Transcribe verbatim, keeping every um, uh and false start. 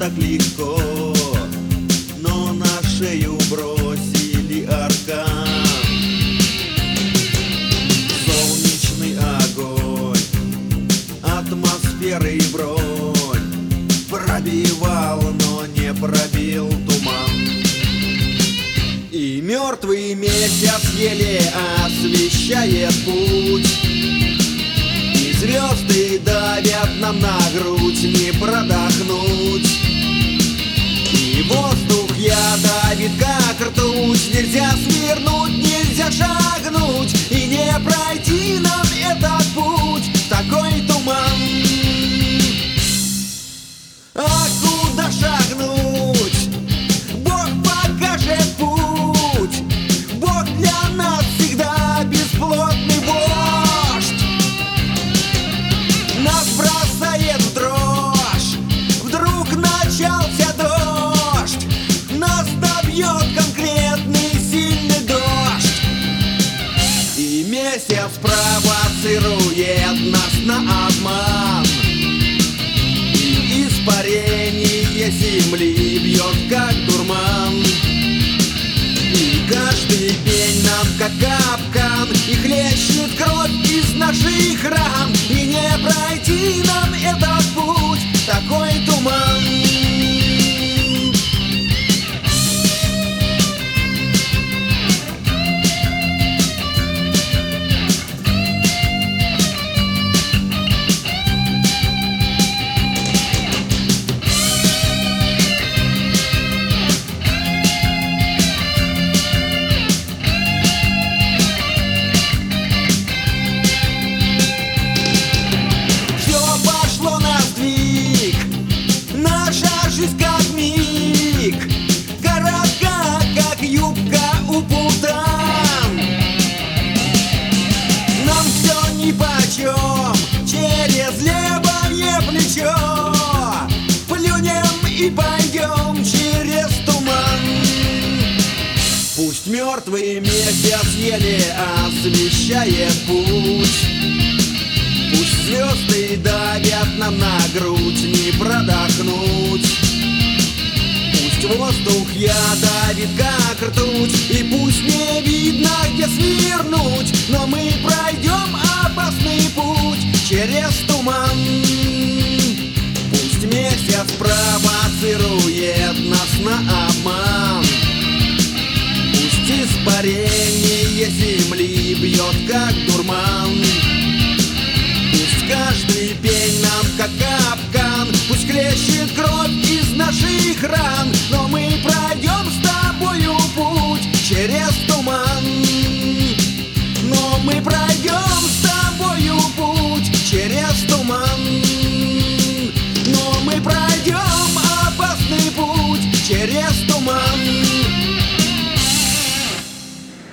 так легко, но на шею бросили аркан. Солнечный огонь, атмосферы и бронь пробивал, но не пробил туман. И мертвый месяц еле освещает путь, и звезды давят нам на грудь, не продохнуть. И воздух ядовит, как ртуть, нельзя свернуть, нельзя шагнуть, и не пройти нам этот путь, такой туман. А куда шагнуть? Бог покажет путь. Бог для нас всегда бесплотный вождь. Нас бросает в дрожь, вдруг начался дождь. Нас добьет конкретный сильный дождь. И месяц провоцирует нас на обман. Испарение земли бьет, как дурман. И каждый день нам, как капкан, и хлещет кровь из наших ран. И не пройти нам этот путь, такой туман. Жизнь как миг, коротка, как юбка у путан. Нам все нипочем, через левое плечо плюнем и пойдем через туман. Пусть мертвый месяц еле освещает путь, пусть звезды давят нам на грудь, не продохнуть. Пусть воздух ядовит, как ртуть, и пусть не видно, где свернуть, но мы